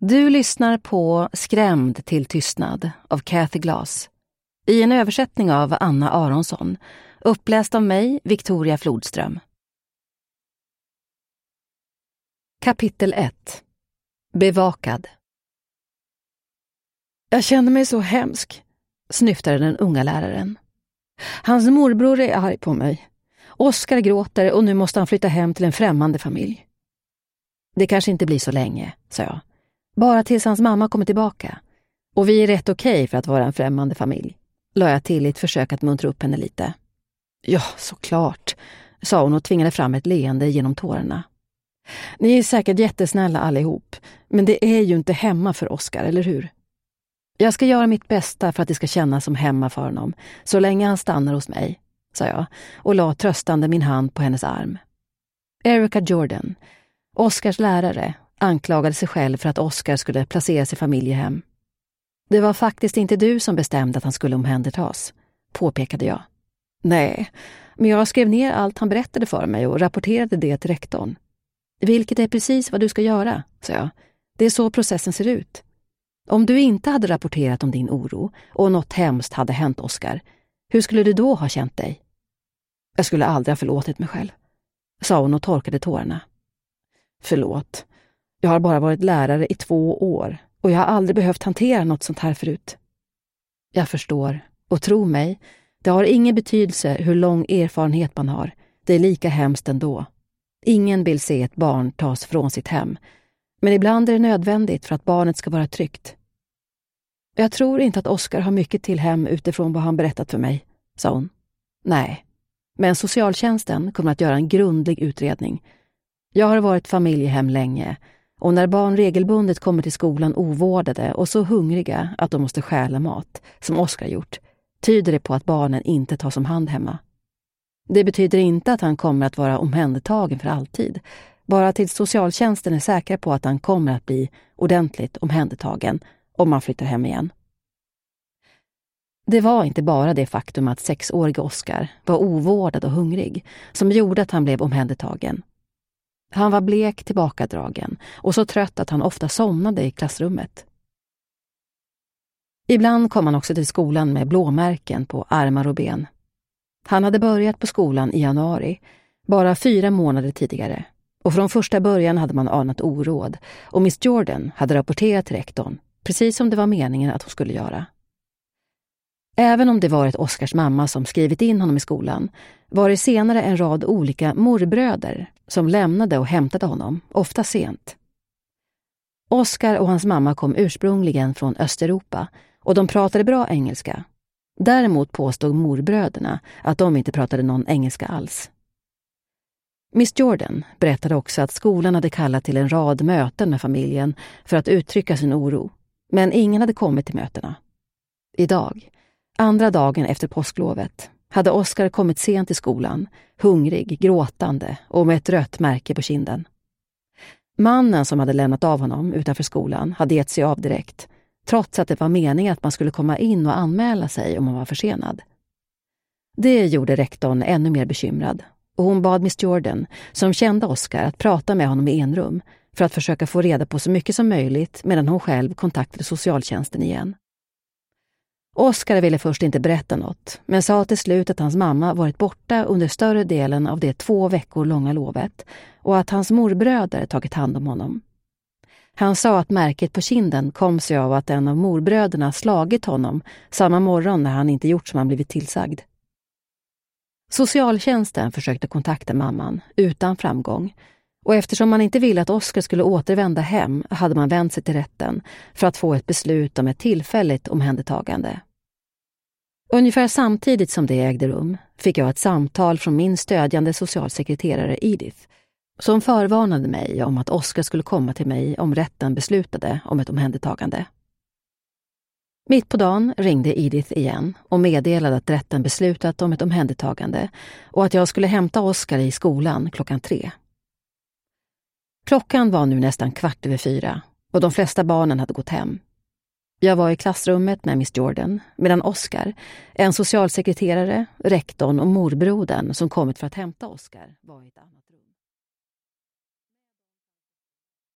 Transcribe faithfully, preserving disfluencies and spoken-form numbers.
Du lyssnar på Skrämd till tystnad av Kathy Glass i en översättning av Anna Aronsson, uppläst av mig, Victoria Flodström. Kapitel ett. Bevakad. Jag känner mig så hemsk, snyftade den unga läraren. Hans morbror är arg på mig. Oskar gråter och nu måste han flytta hem till en främmande familj. Det kanske inte blir så länge, sa jag. Bara tills hans mamma kommer tillbaka. Och vi är rätt okej för att vara en främmande familj, la jag till i ett försök att muntra upp henne lite. Ja, såklart, sa hon och tvingade fram ett leende genom tårarna. Ni är säkert jättesnälla allihop, men det är ju inte hemma för Oskar, eller hur? Jag ska göra mitt bästa för att det ska kännas som hemma för honom, så länge han stannar hos mig, sa jag och la tröstande min hand på hennes arm. Erica Jordan, Oskars lärare, anklagade sig själv för att Oskar skulle placeras i familjehem. Det var faktiskt inte du som bestämde att han skulle omhändertas, påpekade jag. Nej, men jag skrev ner allt han berättade för mig och rapporterade det till rektorn. Vilket är precis vad du ska göra, sa jag. Det är så processen ser ut. Om du inte hade rapporterat om din oro och något hemskt hade hänt Oskar, hur skulle du då ha känt dig? Jag skulle aldrig ha förlåtit mig själv, sa hon och torkade tårarna. Förlåt. Jag har bara varit lärare i två år och jag har aldrig behövt hantera något sånt här förut. Jag förstår, och tro mig, det har ingen betydelse hur lång erfarenhet man har. Det är lika hemskt ändå. Ingen vill se ett barn tas från sitt hem, men ibland är det nödvändigt för att barnet ska vara tryggt. Jag tror inte att Oskar har mycket till hem utifrån vad han berättat för mig, sa hon. Nej, men socialtjänsten kommer att göra en grundlig utredning. Jag har varit familjehem länge, och när barn regelbundet kommer till skolan ovårdade och så hungriga att de måste stjäla mat, som Oskar gjort, tyder det på att barnen inte tas om hand hemma. Det betyder inte att han kommer att vara omhändertagen för alltid, bara tills socialtjänsten är säker på att han kommer att bli ordentligt omhändertagen om man flyttar hem igen. Det var inte bara det faktum att sexårige Oskar var ovårdad och hungrig som gjorde att han blev omhändertagen. Han var blek, tillbakadragen och så trött att han ofta somnade i klassrummet. Ibland kom han också till skolan med blåmärken på armar och ben. Han hade börjat på skolan i januari, bara fyra månader tidigare. Och från första början hade man anat oråd och Miss Jordan hade rapporterat till rektorn, precis som det var meningen att hon skulle göra. Även om det var ett Oskars mamma som skrivit in honom i skolan, var det senare en rad olika morbröder som lämnade och hämtade honom, ofta sent. Oskar och hans mamma kom ursprungligen från Östeuropa och de pratade bra engelska. Däremot påstod morbröderna att de inte pratade någon engelska alls. Miss Jordan berättade också att skolan hade kallat till en rad möten med familjen för att uttrycka sin oro, men ingen hade kommit till mötena. Idag, andra dagen efter påsklovet, hade Oskar kommit sent till skolan, hungrig, gråtande och med ett rött märke på kinden. Mannen som hade lämnat av honom utanför skolan hade gett sig av direkt, trots att det var meningen att man skulle komma in och anmäla sig om man var försenad. Det gjorde rektorn ännu mer bekymrad, och hon bad Miss Jordan, som kände Oskar, att prata med honom i enrum för att försöka få reda på så mycket som möjligt medan hon själv kontaktade socialtjänsten igen. Oskar ville först inte berätta något, men sa till slut att hans mamma varit borta under större delen av det två veckor långa lovet och att hans morbröder tagit hand om honom. Han sa att märket på kinden kom sig av att en av morbröderna slagit honom samma morgon när han inte gjort som han blivit tillsagd. Socialtjänsten försökte kontakta mamman utan framgång, och eftersom man inte ville att Oskar skulle återvända hem hade man vänt sig till rätten för att få ett beslut om ett tillfälligt omhändertagande. Ungefär samtidigt som det ägde rum fick jag ett samtal från min stödjande socialsekreterare Edith, som förvarnade mig om att Oskar skulle komma till mig om rätten beslutade om ett omhändertagande. Mitt på dagen ringde Edith igen och meddelade att rätten beslutat om ett omhändertagande och att jag skulle hämta Oskar i skolan klockan tre. Klockan var nu nästan kvart över fyra och de flesta barnen hade gått hem. Jag var i klassrummet med Miss Jordan medan Oskar, en socialsekreterare, rektorn och morbrodern som kommit för att hämta Oskar var i ett annat rum.